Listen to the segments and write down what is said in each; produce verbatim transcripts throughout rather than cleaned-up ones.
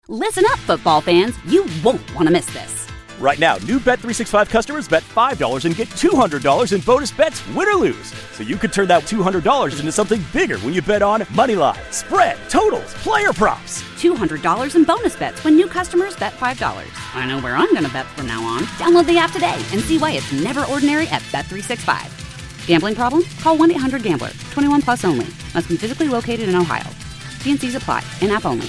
Listen up, football fans. You won't want to miss this. Right now, new Bet three sixty-five customers bet five dollars and get two hundred dollars in bonus bets, win or lose. So you could turn that two hundred dollars into something bigger when you bet on money line, spread, totals, player props. two hundred dollars in bonus bets when new customers bet five dollars. I know where I'm going to bet from now on. Download the app today and see why it's never ordinary at Bet three sixty-five. Gambling problem? Call one eight hundred gambler. twenty-one plus only. Must be physically located in Ohio. T and C's apply. In-app only.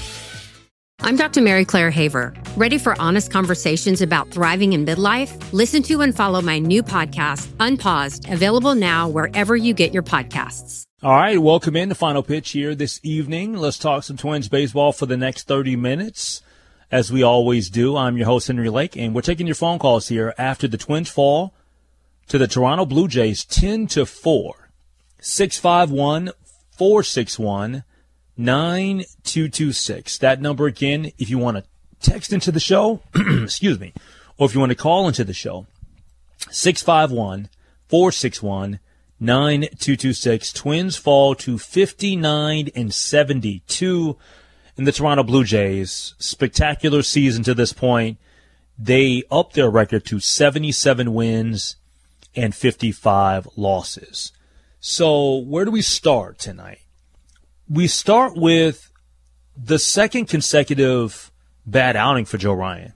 I'm Doctor Mary Claire Haver. Ready for honest conversations about thriving in midlife? Listen to and follow my new podcast, Unpaused, available now wherever you get your podcasts. All right, welcome in the final pitch here this evening. Let's talk some Twins baseball for the next thirty minutes, as we always do. I'm your host, Henry Lake, and we're taking your phone calls here after the Twins fall to the Toronto Blue Jays ten to four. six five one, four six one, nine two two six. That number again, if you want to text into the show, excuse me, or if you want to call into the show, six five one, four six one, nine two two six. Twins fall to fifty-nine and seventy-two in the Toronto Blue Jays. Spectacular season to this point. They upped their record to seventy-seven wins and fifty-five losses. So where do we start tonight? We start with the second consecutive bad outing for Joe Ryan.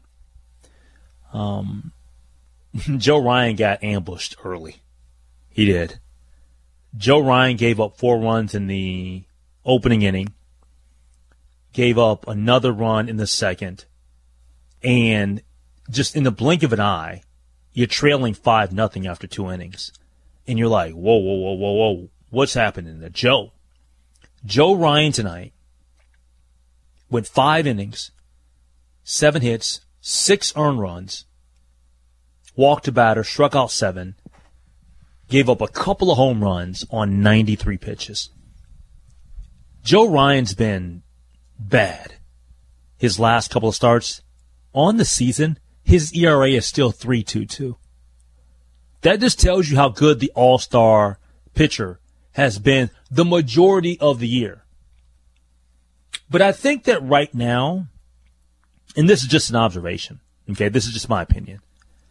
Um, Joe Ryan got ambushed early. He did. Joe Ryan gave up four runs in the opening inning, gave up another run in the second, and just in the blink of an eye, you're trailing five nothing after two innings. And you're like, whoa, whoa, whoa, whoa, whoa, what's happening to Joe? Joe Ryan tonight went five innings, seven hits, six earned runs, walked a batter, struck out seven, gave up a couple of home runs on ninety-three pitches. Joe Ryan's been bad. His last couple of starts on the season, his E R A is still three point two two. That just tells you how good the all-star pitcher has been the majority of the year. But I think that right now, and this is just an observation, okay, this is just my opinion,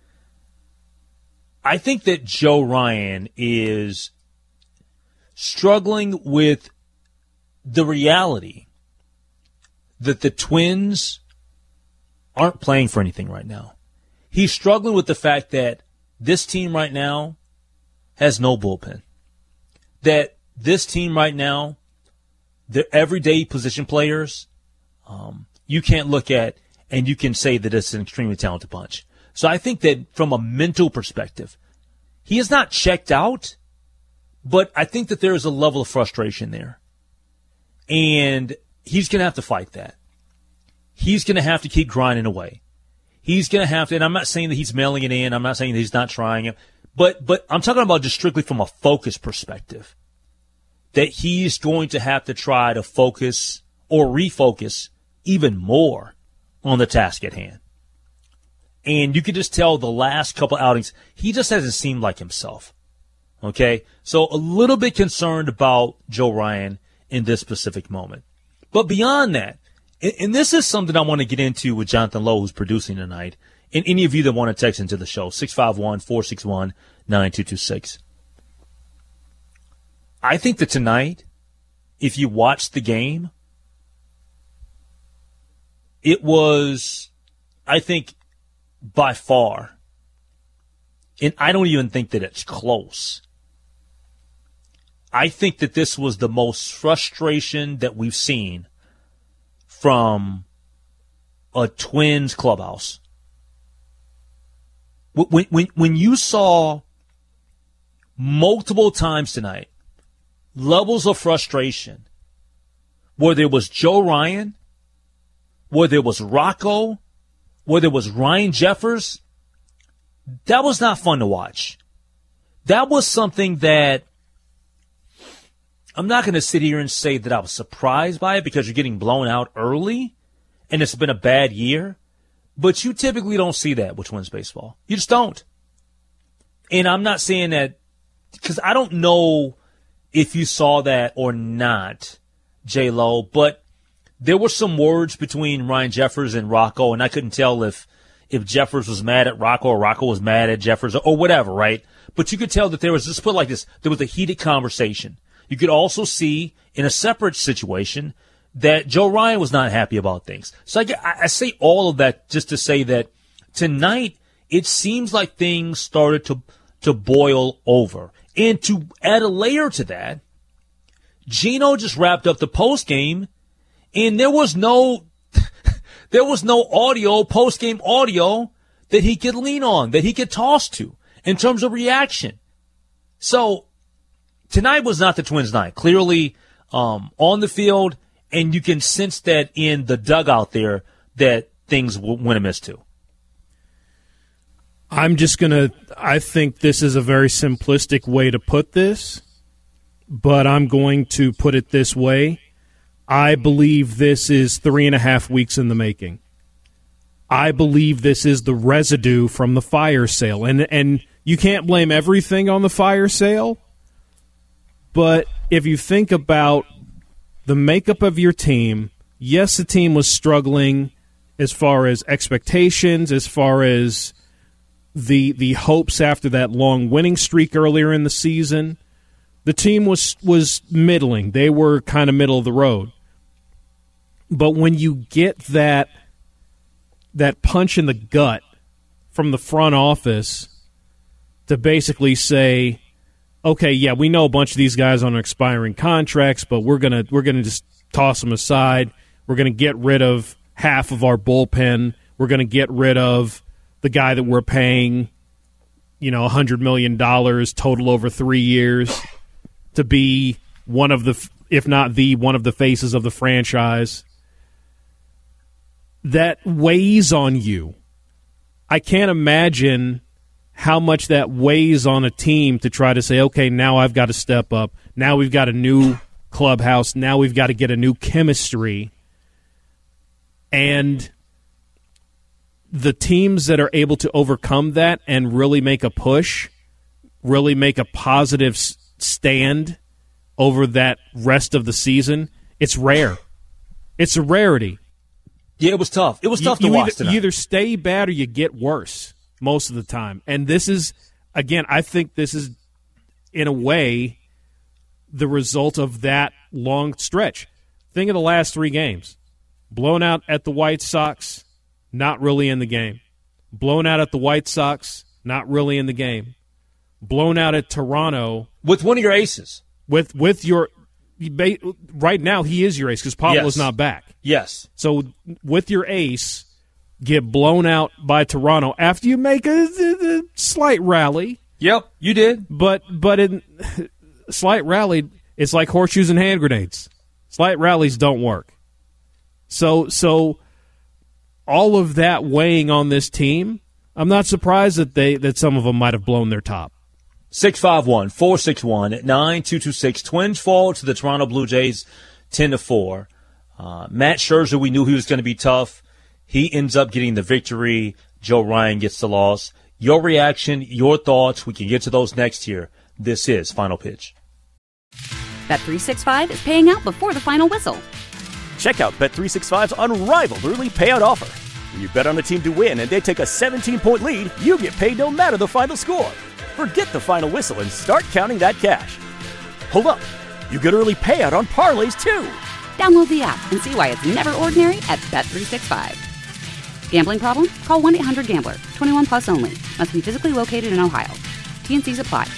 I think that Joe Ryan is struggling with the reality that the Twins aren't playing for anything right now. He's struggling with the fact that this team right now has no bullpen. That this team right now, they're everyday position players, um, you can't look at and you can say that it's an extremely talented bunch. So I think that from a mental perspective, he is not checked out, but I think that there is a level of frustration there. And he's going to have to fight that. He's going to have to keep grinding away. He's going to have to, and I'm not saying that he's mailing it in. I'm not saying that he's not trying it. But but I'm talking about just strictly from a focus perspective, that he's going to have to try to focus or refocus even more on the task at hand. And you can just tell the last couple outings, he just hasn't seemed like himself. Okay? So a little bit concerned about Joe Ryan in this specific moment. But beyond that, and this is something I want to get into with Jonathan Lowe, who's producing tonight, and any of you that want to text into the show, six five one, four six one, nine two two six. I think that tonight, if you watch the game, it was, I think, by far, and I don't even think that it's close, I think that this was the most frustration that we've seen from a Twins clubhouse. When, when, when you saw multiple times tonight levels of frustration, whether it was Joe Ryan, whether it was Rocco, whether it was Ryan Jeffers, that was not fun to watch. That was something that I'm not going to sit here and say that I was surprised by it because you're getting blown out early and it's been a bad year. But you typically don't see that with Twins baseball. You just don't. And I'm not saying that because I don't know if you saw that or not, J-Lo, but there were some words between Ryan Jeffers and Rocco, and I couldn't tell if if Jeffers was mad at Rocco or Rocco was mad at Jeffers or, or whatever, right? But you could tell that there was, let's put it like this, there was a heated conversation. You could also see in a separate situation that Joe Ryan was not happy about things. So I, I say all of that just to say that tonight it seems like things started to to boil over. And to add a layer to that, Gino just wrapped up the postgame, and there was no there was no audio, postgame audio that he could lean on, that he could toss to in terms of reaction. So tonight was not the Twins' night. Clearly, um, on the field, and you can sense that in the dugout there that things went amiss too. I'm just going to – I think this is a very simplistic way to put this, but I'm going to put it this way. I believe this is three and a half weeks in the making. I believe this is the residue from the fire sale. And, and you can't blame everything on the fire sale, but if you think about the makeup of your team, yes, the team was struggling as far as expectations, as far as – the the hopes after that long winning streak earlier in the season. The team was was middling. They were kind of middle of the road. But when you get that that punch in the gut from the front office to basically say, okay, yeah, we know a bunch of these guys on expiring contracts, but we're gonna we're gonna just toss them aside. We're gonna get rid of half of our bullpen. We're gonna get rid of the guy that we're paying, you know, one hundred million dollars total over three years to be one of the, if not the, one of the faces of the franchise. That weighs on you. I can't imagine how much that weighs on a team to try to say, okay, now I've got to step up. Now we've got a new clubhouse. Now we've got to get a new chemistry. And the teams that are able to overcome that and really make a push, really make a positive stand over that rest of the season, it's rare. It's a rarity. Yeah, it was tough. It was tough you, to you watch either, tonight. You either stay bad or you get worse most of the time. And this is, again, I think this is, in a way, the result of that long stretch. Think of the last three games. Blown out at the White Sox, not really in the game. Blown out at the White Sox, not really in the game. Blown out at Toronto. With one of your aces. With with your right now, he is your ace because Pablo's Yes. not back. Yes. So with your ace, get blown out by Toronto after you make a, a, a slight rally. Yep, you did. But but in slight rally, it's like horseshoes and hand grenades. Slight rallies don't work. So so all of that weighing on this team, I'm not surprised that they that some of them might have blown their top. six five one, four six one, nine two two six. Twins fall to the Toronto Blue Jays ten to four. Uh, Matt Scherzer, we knew he was going to be tough. He ends up getting the victory. Joe Ryan gets the loss. Your reaction, your thoughts, we can get to those next here. This is Final Pitch. Bet three sixty-five is paying out before the final whistle. Check out Bet three sixty-five's unrivaled early payout offer. When you bet on a team to win and they take a seventeen-point lead, you get paid no matter the final score. Forget the final whistle and start counting that cash. Hold up. You get early payout on parlays, too. Download the app and see why it's never ordinary at Bet three sixty-five. Gambling problem? Call one eight hundred gambler. twenty-one plus only. Must be physically located in Ohio. T and C's apply.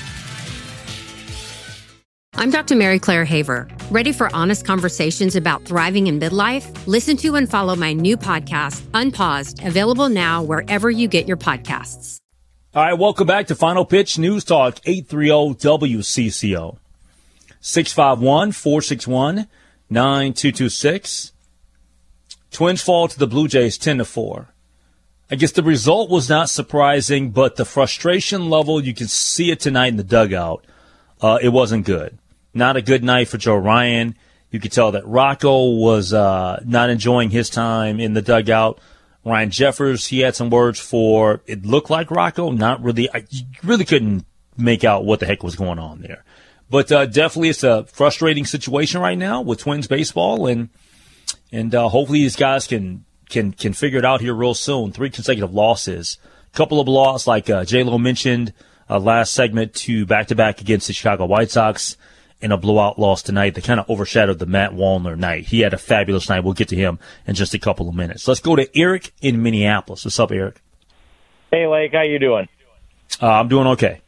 I'm Doctor Mary Claire Haver. Ready for honest conversations about thriving in midlife? Listen to and follow my new podcast, Unpaused, available now wherever you get your podcasts. All right, welcome back to Final Pitch News Talk, eight thirty W C C O. six five one, four six one, nine two two six. Twins fall to the Blue Jays ten to four. I guess the result was not surprising, but the frustration level, you can see it tonight in the dugout. Uh, it wasn't good. Not a good night for Joe Ryan. You could tell that Rocco was uh, not enjoying his time in the dugout. Ryan Jeffers, he had some words for, it looked like Rocco, not really. I really couldn't make out what the heck was going on there. But uh, definitely it's a frustrating situation right now with Twins baseball, and And uh, hopefully these guys can, can, can figure it out here real soon. Three consecutive losses. A couple of losses, like uh, J-Lo mentioned uh, last segment, to back-to-back against the Chicago White Sox, and a blowout loss tonight that kind of overshadowed the Matt Wallner night. He had a fabulous night. We'll get to him in just a couple of minutes. Let's go to Eric in Minneapolis. What's up, Eric? Hey, Lake. How you doing? Uh, I'm doing okay.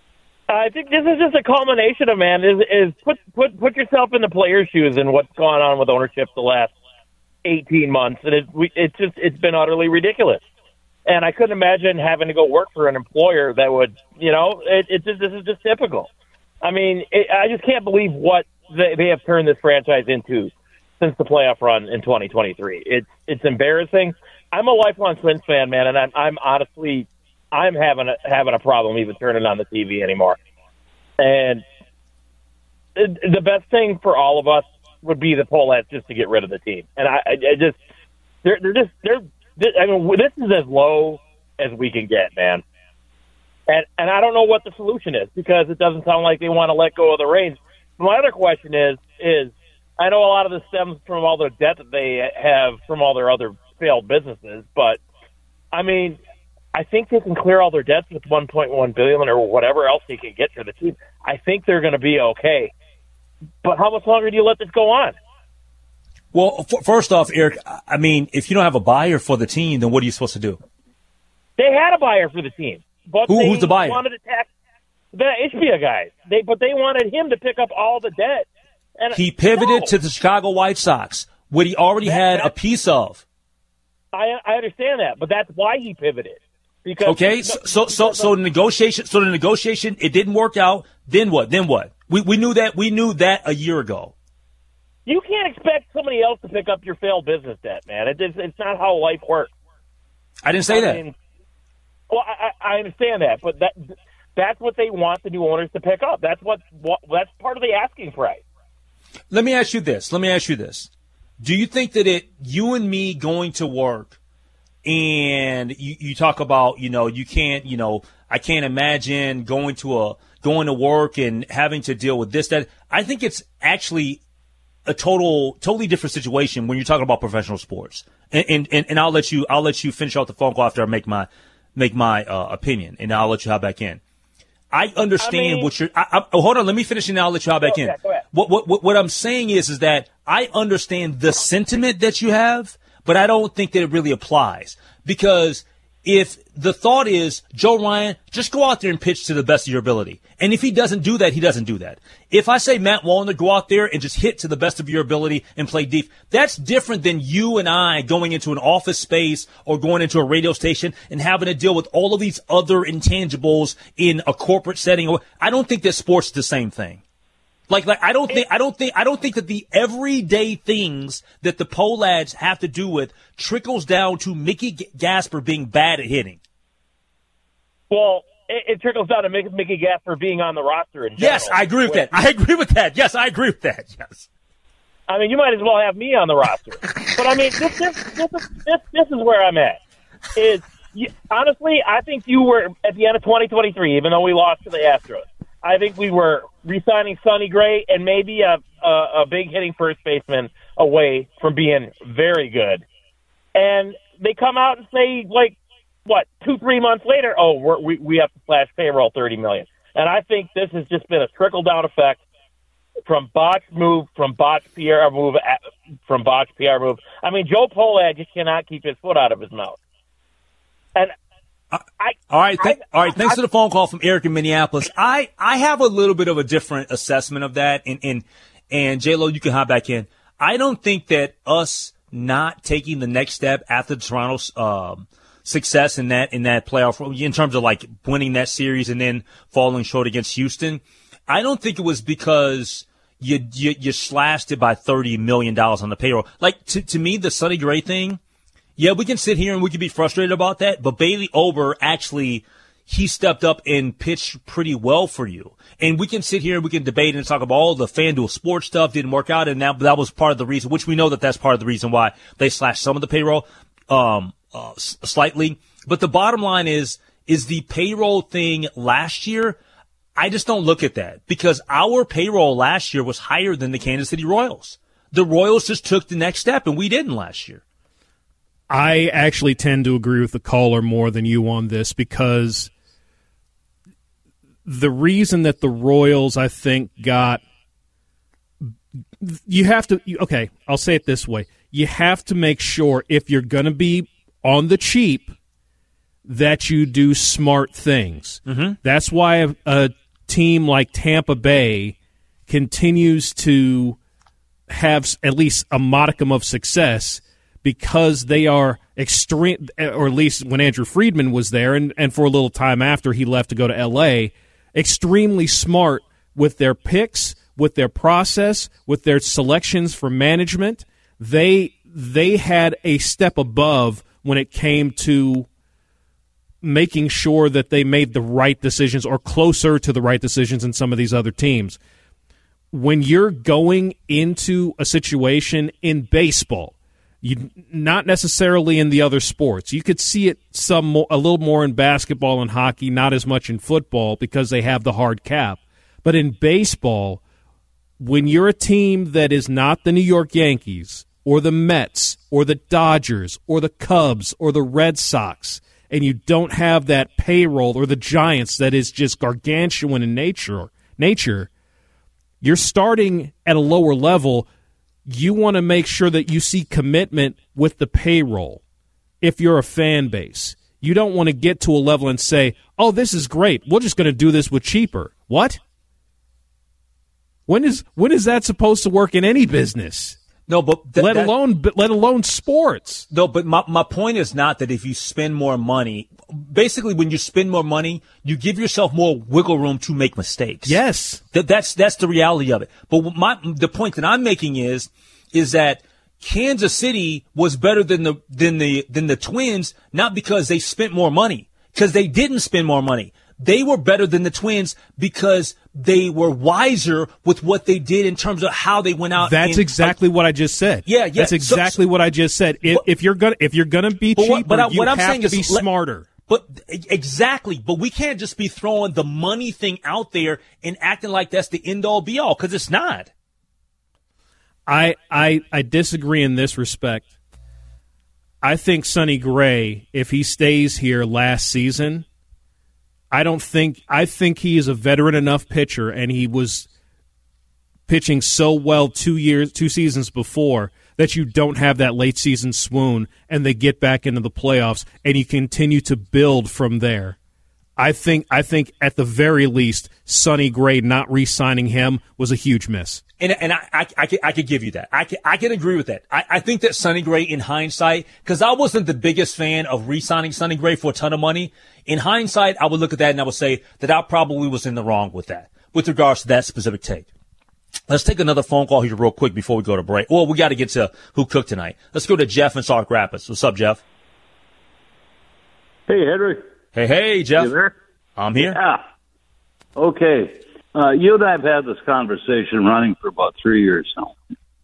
I think this is just a culmination of, man, is, is put, put, put yourself in the player's shoes and what's gone on with ownership the last eighteen months. And it, we, it's just, it's been utterly ridiculous. And I couldn't imagine having to go work for an employer that would, you know, it, it just, this is just typical. I mean, it, I just can't believe what they, they have turned this franchise into since the playoff run in twenty twenty-three. It's it's embarrassing. I'm a lifelong Twins fan, man, and I'm I'm honestly I'm having a, having a problem even turning on the T V anymore. And it, the best thing for all of us would be the Pohlads just to get rid of the team. And I, I, I just they're they're just they're I mean this is as low as we can get, man. And and I don't know what the solution is, because it doesn't sound like they want to let go of the reins. My other question is, is I know a lot of this stems from all the debt that they have from all their other failed businesses, but, I mean, I think they can clear all their debts with one point one billion dollars or whatever else they can get for the team. I think they're going to be okay. But how much longer do you let this go on? Well, f- first off, Eric, I mean, if you don't have a buyer for the team, then what are you supposed to do? They had a buyer for the team. But Who, they who's the buyer? Wanted to tax the Ishbia guys. They, but they wanted him to pick up all the debt. And he pivoted no. to the Chicago White Sox, what he already that, had that, a piece of. I, I understand that, but that's why he pivoted. Because okay, no, so so so, so the negotiation, so the negotiation, it didn't work out. Then what? Then what? We we knew that we knew that a year ago. You can't expect somebody else to pick up your failed business debt, man. It, it's, it's not how life works. I didn't say I that. Mean, well, I, I understand that, but that that's what they want the new owners to pick up. That's what, what that's part of the asking price. Let me ask you this. Let me ask you this. Do you think that it, you and me going to work, and you, you talk about, you know, you can't, you know, I can't imagine going to a, going to work and having to deal with this, that. I think it's actually a total, totally different situation when you're talking about professional sports. And, and, and I'll let you, I'll let you finish out the phone call after I make my, make my, uh, opinion, and I'll let you hop back in. I understand I mean, what you're, I, I, oh, hold on, let me finish and I'll let you hop back go in. ahead, go ahead. What, what, what I'm saying is, is that I understand the sentiment that you have, but I don't think that it really applies. Because if the thought is, Joe Ryan, just go out there and pitch to the best of your ability. And if he doesn't do that, he doesn't do that. If I say Matt Wallner, go out there and just hit to the best of your ability and play deep, that's different than you and I going into an office space or going into a radio station and having to deal with all of these other intangibles in a corporate setting. I don't think that sports is the same thing. Like, like I don't think, I don't think, I don't think that the everyday things that the Pohlads have to do with trickles down to Mickey Gasper being bad at hitting. Well, it, it trickles down to Mickey Gasper being on the roster in general. Yes, I agree with that. I agree with that. Yes, I agree with that. Yes. I mean, you might as well have me on the roster. But I mean, this, this, this, is, this, this is where I'm at. Is you, honestly, I think you were at the end of twenty twenty-three, even though we lost to the Astros. I think we were re-signing Sonny Gray and maybe a, a, a big hitting first baseman away from being very good. And they come out and say, like, what, two, three months later, oh, we're, we we have to slash payroll thirty million dollars. And I think this has just been a trickle-down effect from botched move, from botched P R move, from botched P R move. I mean, Joe Pohlad just cannot keep his foot out of his mouth. And I, all right, th- I, all right. Thanks I, for the phone call from Eric in Minneapolis. I, I have a little bit of a different assessment of that, and and and J-Lo, you can hop back in. I don't think that us not taking the next step after Toronto's um, success in that in that playoff, in terms of like winning that series and then falling short against Houston, I don't think it was because you you, you slashed it by thirty million dollars on the payroll. Like to to me, the Sonny Gray thing. Yeah, we can sit here and we can be frustrated about that, but Bailey Ober actually, he stepped up and pitched pretty well for you. And we can sit here and we can debate and talk about all the FanDuel sports stuff didn't work out, and that, that was part of the reason, which we know that that's part of the reason why they slashed some of the payroll um, uh, s- slightly. But the bottom line is, is the payroll thing last year, I just don't look at that because our payroll last year was higher than the Kansas City Royals. the Royals just took the next step, and we didn't last year. I actually tend to agree with the caller more than you on this because the reason that the Royals, I think, got – you have to – okay, I'll say it this way. You have to make sure if you're going to be on the cheap that you do smart things. Mm-hmm. That's why a, a team like Tampa Bay continues to have at least a modicum of success because they are extreme, or at least when Andrew Friedman was there, and, and for a little time after he left to go to L A, extremely smart with their picks, with their process, with their selections for management. They they had a step above when it came to making sure that they made the right decisions or closer to the right decisions than some of these other teams. When you're going into a situation in baseball, you not necessarily in the other sports. You could see it some more, a little more in basketball and hockey, not as much in football because they have the hard cap. But in baseball, when you're a team that is not the New York Yankees or the Mets or the Dodgers or the Cubs or the Red Sox, and you don't have that payroll, or the Giants that is just gargantuan in nature, nature, you're starting at a lower level. You want to make sure that you see commitment with the payroll if you're a fan base. You don't want to get to a level and say, oh, this is great. We're just going to do this with cheaper. What? When is when is that supposed to work in any business? No, but th- let that, alone let alone sports. No, but my my point is not that if you spend more money, basically when you spend more money, you give yourself more wiggle room to make mistakes. Yes, that that's that's the reality of it. But my the point that I'm making is is that Kansas City was better than the than the than the Twins, not because they spent more money, because they didn't spend more money. They were better than the Twins because they were wiser with what they did in terms of how they went out. That's and, exactly uh, what I just said. Yeah, yeah. That's exactly so, so, what I just said. If, but, if you're gonna if you're gonna be but cheaper, what, but I, you what I'm have saying to is, be smarter. But exactly. But we can't just be throwing the money thing out there and acting like that's the end all be all, because it's not. I I I disagree in this respect. I think Sonny Gray, if he stays here last season, I don't think I think he is a veteran enough pitcher, and he was pitching so well two years, two seasons before, that you don't have that late season swoon, and they get back into the playoffs, and you continue to build from there. I think I think at the very least, Sonny Gray not re-signing him was a huge miss. And and I I, I, could, I could give you that. I can, I can agree with that. I, I think that Sonny Gray, in hindsight, because I wasn't the biggest fan of re-signing Sonny Gray for a ton of money. In hindsight, I would look at that and I would say that I probably was in the wrong with that, with regards to that specific take. Let's take another phone call here real quick before we go to break. Well, we got to get to who cooked tonight. Let's go to Jeff in Sauk Rapids. What's up, Jeff? Hey, Henry. Hey, hey, Jeff. You there? I'm here. Yeah. Okay. Uh, you and I have had this conversation running for about three years now.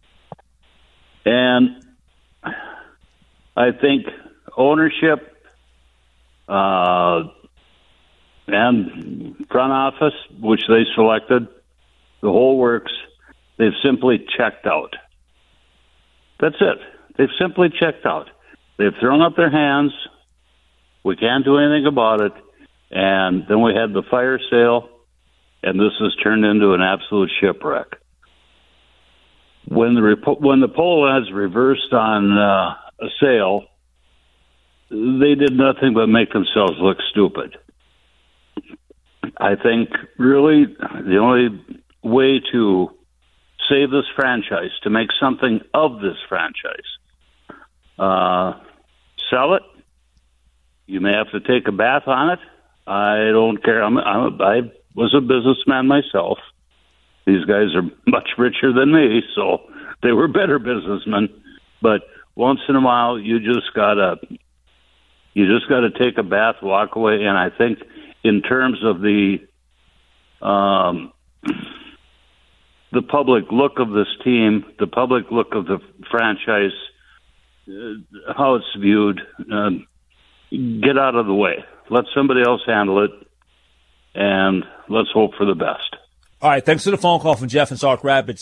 And I think ownership uh, and front office, which they selected, the whole works, they've simply checked out. That's it. They've simply checked out. They've thrown up their hands. We can't do anything about it. And then we had the fire sale, and this has turned into an absolute shipwreck. When the rep- when the poll has reversed on uh, a sale, they did nothing but make themselves look stupid. I think really the only way to save this franchise, to make something of this franchise, uh, sell it. You may have to take a bath on it. I don't care. I'm, I'm, I was a businessman myself. These guys are much richer than me, so they were better businessmen. But once in a while, you just gotta, you just gotta take a bath, walk away. And I think, in terms of the, um, the public look of this team, the public look of the franchise, uh, how it's viewed, uh, get out of the way. Let somebody else handle it, and let's hope for the best. All right, thanks for the phone call from Jeff in Sauk Rapids.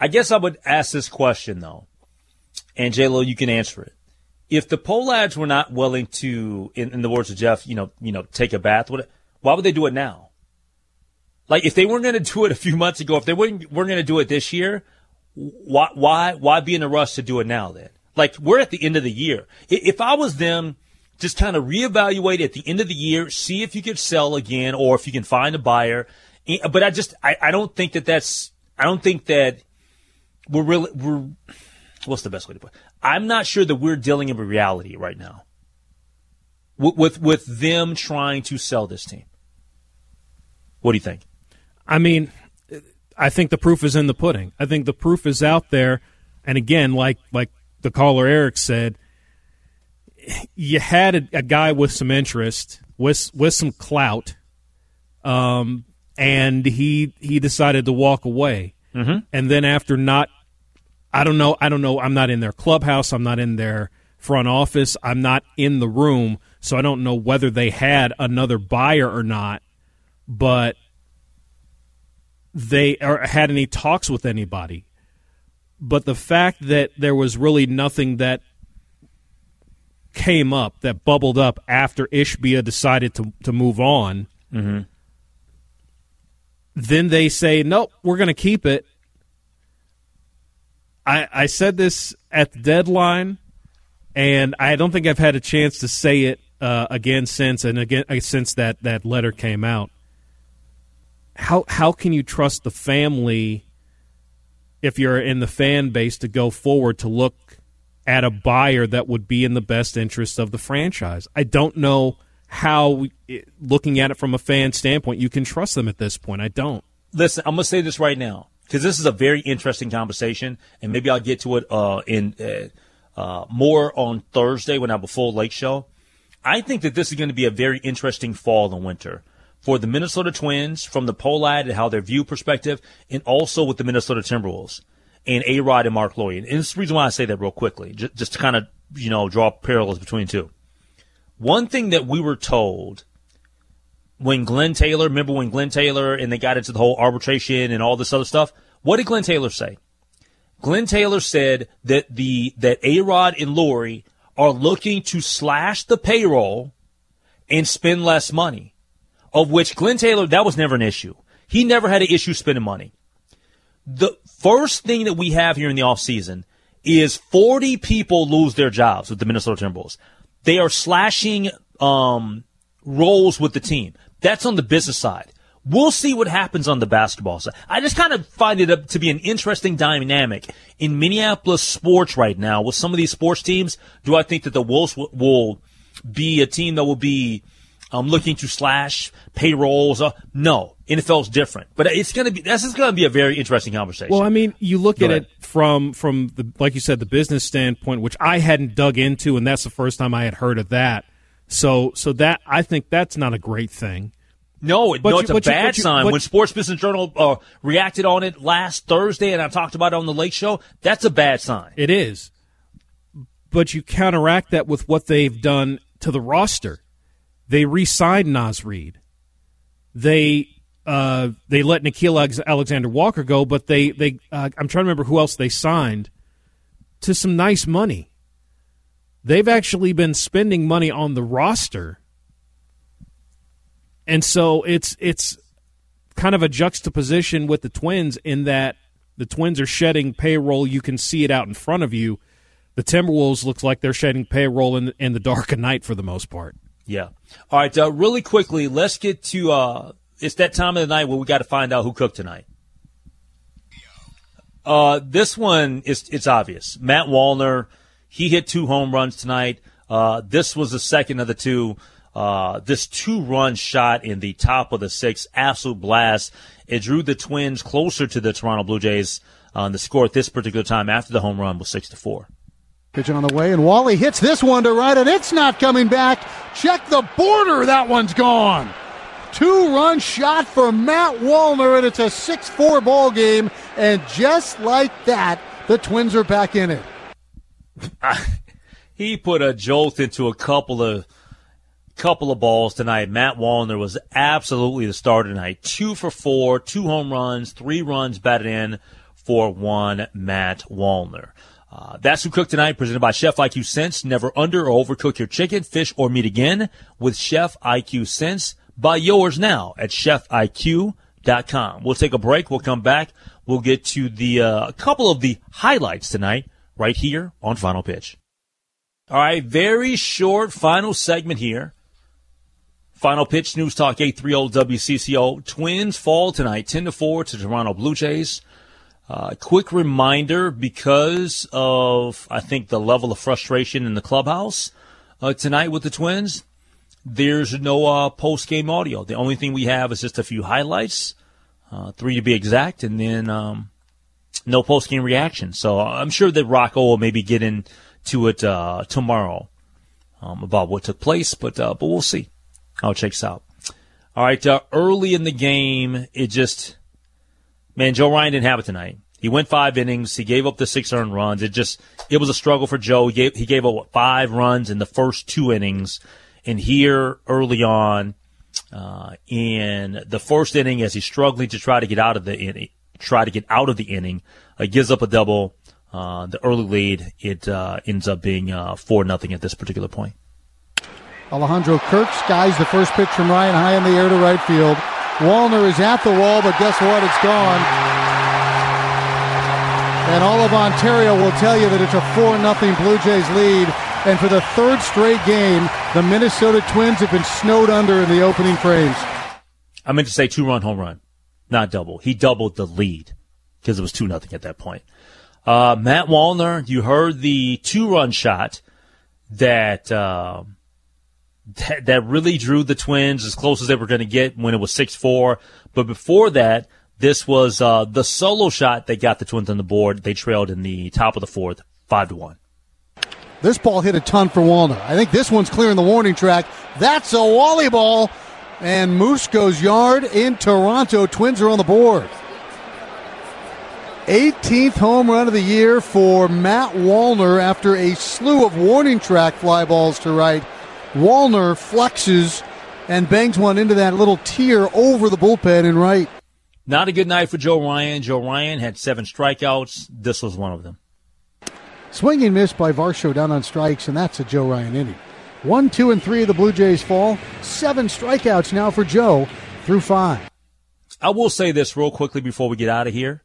I guess I would ask this question, though, and J-Lo, you can answer it. If the Pohlads were not willing to, in, in the words of Jeff, you know, you know, take a bath, what, why would they do it now? Like, if they weren't going to do it a few months ago, if they weren't, weren't going to do it this year, why, why, why be in a rush to do it now then? Like, we're at the end of the year. If I was them, just kind of reevaluate at the end of the year, see if you could sell again or if you can find a buyer. But I just, I, I don't think that that's, I don't think that we're really, we're, what's the best way to put it? I'm not sure that we're dealing in reality right now with, with, with them trying to sell this team. What do you think? I mean, I think the proof is in the pudding. I think the proof is out there. And again, like, like the caller Eric said, you had a, a guy with some interest, with, with some clout, um, and he, he decided to walk away. Mm-hmm. And then after not, I don't know, I don't know, I'm not in their clubhouse, I'm not in their front office, I'm not in the room, so I don't know whether they had another buyer or not, but they or had any talks with anybody. But the fact that there was really nothing that came up, that bubbled up after Ishbia decided to, to move on, mm-hmm. then they say, nope, we're going to keep it. I, I said this at the deadline, and I don't think I've had a chance to say it uh, again since, and again since that, that letter came out. How how can you trust the family, if you're in the fan base, to go forward to look at a buyer that would be in the best interest of the franchise? I don't know how, looking at it from a fan standpoint, you can trust them at this point. I don't. Listen, I'm going to say this right now, because this is a very interesting conversation, and maybe I'll get to it uh, in uh, uh, more on Thursday when I have a full late show. I think that this is going to be a very interesting fall and winter for the Minnesota Twins from the Pohlad and how their view perspective, and also with the Minnesota Timberwolves and A-Rod and Mark Lawyer. And this is the reason why I say that real quickly, just, just to kind of, you know, draw parallels between the two. One thing that we were told when Glenn Taylor, remember when Glenn Taylor and they got into the whole arbitration and all this other stuff, what did Glenn Taylor say? Glenn Taylor said that the that A-Rod and Lowry are looking to slash the payroll and spend less money, of which Glenn Taylor, that was never an issue. He never had an issue spending money. The first thing that we have here in the offseason is forty people lose their jobs with the Minnesota Timberwolves. They are slashing um, roles with the team. That's on the business side. We'll see what happens on the basketball side. I just kind of find it to be an interesting dynamic in Minneapolis sports right now with some of these sports teams. Do I think that the Wolves will, will be a team that will be um, looking to slash payrolls? Uh, no. N F L is different. But it's going to be, this is going to be a very interesting conversation. Well, I mean, you look Go at ahead. it from, from the, like you said, the business standpoint, which I hadn't dug into, and that's the first time I had heard of that. So, so that, I think that's not a great thing. No, it, but no, you, it's a but bad you, but you, sign. but, when Sports Business Journal uh, reacted on it last Thursday, and I talked about it on the Late Show, that's a bad sign. It is. But you counteract that with what they've done to the roster. They re-signed Naz Reid. They uh, they let Nickeil Alexander Walker go, but they they uh, I'm trying to remember who else they signed to some nice money. They've actually been spending money on the roster. And so it's it's kind of a juxtaposition with the Twins in that the Twins are shedding payroll. You can see it out in front of you. The Timberwolves looks like they're shedding payroll in, in the dark of night for the most part. Yeah. All right, uh, really quickly, let's get to uh, – it's that time of the night where we got to find out who cooked tonight. Uh, this one, is it's obvious. Matt Wallner, he hit two home runs tonight. Uh, this was the second of the two. Uh, this two-run shot in the top of the sixth, absolute blast. It drew the Twins closer to the Toronto Blue Jays. Uh, the score at this particular time after the home run was six to four. Pitch on the way, and Wally hits this one to right, and it's not coming back. Check the border. That one's gone. Two-run shot for Matt Wallner, and it's a six four ball game. And just like that, the Twins are back in it. He put a jolt into a couple of couple of balls tonight. Matt Wallner was absolutely the starter tonight. Two for four, two home runs, three runs batted in for one Matt Wallner. Uh, that's Who Cooked Tonight, presented by Chef I Q Sense. Never under or overcook your chicken, fish, or meat again with Chef I Q Sense. Buy yours now at chef I Q dot com. We'll take a break. We'll come back. We'll get to the uh, a couple of the highlights tonight right here on Final Pitch. All right, very short final segment here. Final Pitch, News Talk eight thirty W C C O. Twins fall tonight, ten to four to Toronto Blue Jays. Uh, quick reminder, because of, I think, the level of frustration in the clubhouse uh, tonight with the Twins, there's no uh, post-game audio. The only thing we have is just a few highlights, uh, three to be exact, and then um, no post-game reaction. So I'm sure that Rocco will maybe get into it uh, tomorrow um, about what took place, but uh, but we'll see how it shakes out. All right, uh, early in the game, it just... Man, Joe Ryan didn't have it tonight. He went five innings. He gave up the six earned runs. It just, it was a struggle for Joe. He gave, he gave up what, five runs in the first two innings. And here, early on, uh, in the first inning, as he's struggling to try to get out of the inning, try to get out of the inning, uh, gives up a double. Uh, the early lead, it, uh, ends up being, uh, four nothing at this particular point. Alejandro Kirk skies the first pitch from Ryan high in the air to right field. Wallner is at the wall, but guess what? It's gone. And all of Ontario will tell you that it's a four nothing Blue Jays lead. And for the third straight game, the Minnesota Twins have been snowed under in the opening frames. I meant to say two-run home run, not double. He doubled the lead because it was two nothing at that point. Uh, Matt Wallner, you heard the two-run shot that... Uh, That, that really drew the Twins as close as they were going to get when it was six four. But before that, this was uh, the solo shot that got the Twins on the board. They trailed in the top of the fourth, five to one. This ball hit a ton for Wallner. I think this one's clearing the warning track. That's a Wally ball. And Moose goes yard in Toronto. Twins are on the board. eighteenth home run of the year for Matt Wallner after a slew of warning track fly balls to right. Wallner flexes and bangs one into that little tier over the bullpen in right. Not a good night for Joe Ryan. Joe Ryan had seven strikeouts. This was one of them. Swing and miss by Varsho down on strikes, and that's a Joe Ryan inning. One, two, and three of the Blue Jays fall. Seven strikeouts now for Joe through five. I will say this real quickly before we get out of here.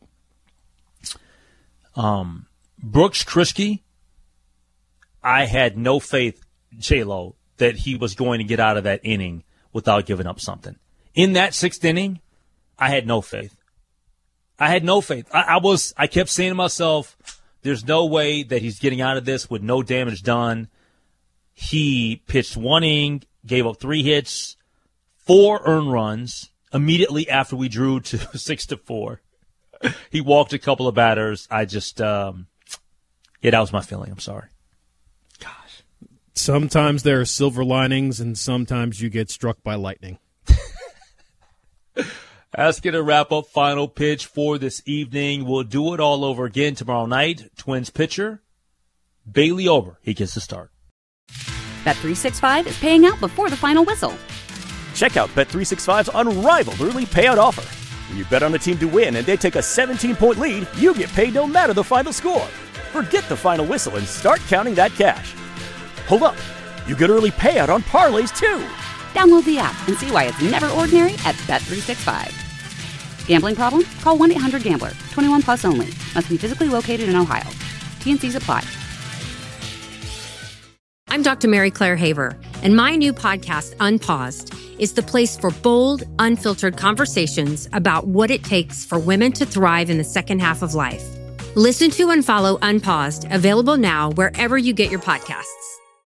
Um, Brooks Kriske, I had no faith, J-Lo, that he was going to get out of that inning without giving up something. In that sixth inning, I had no faith. I had no faith. I, I was, I kept saying to myself, there's no way that he's getting out of this with no damage done. He pitched one inning, gave up three hits, four earned runs immediately after we drew to six to four. He walked a couple of batters. I just, um, yeah, that was my feeling. I'm sorry. Sometimes there are silver linings, and sometimes you get struck by lightning. That's going to wrap up Final Pitch for this evening. We'll do it all over again tomorrow night. Twins pitcher, Bailey Ober. He gets the start. Bet three sixty-five is paying out before the final whistle. Check out Bet three sixty-five's unrivaled early payout offer. When you bet on a team to win and they take a seventeen-point lead, you get paid no matter the final score. Forget the final whistle and start counting that cash. Hold up. You get early payout on parlays, too. Download the app and see why it's never ordinary at Bet three sixty-five. Gambling problem? Call one eight hundred gambler. twenty-one plus only. Must be physically located in Ohio. T and C's apply. I'm Doctor Mary Claire Haver, and my new podcast, Unpaused, is the place for bold, unfiltered conversations about what it takes for women to thrive in the second half of life. Listen to and follow Unpaused, available now wherever you get your podcasts.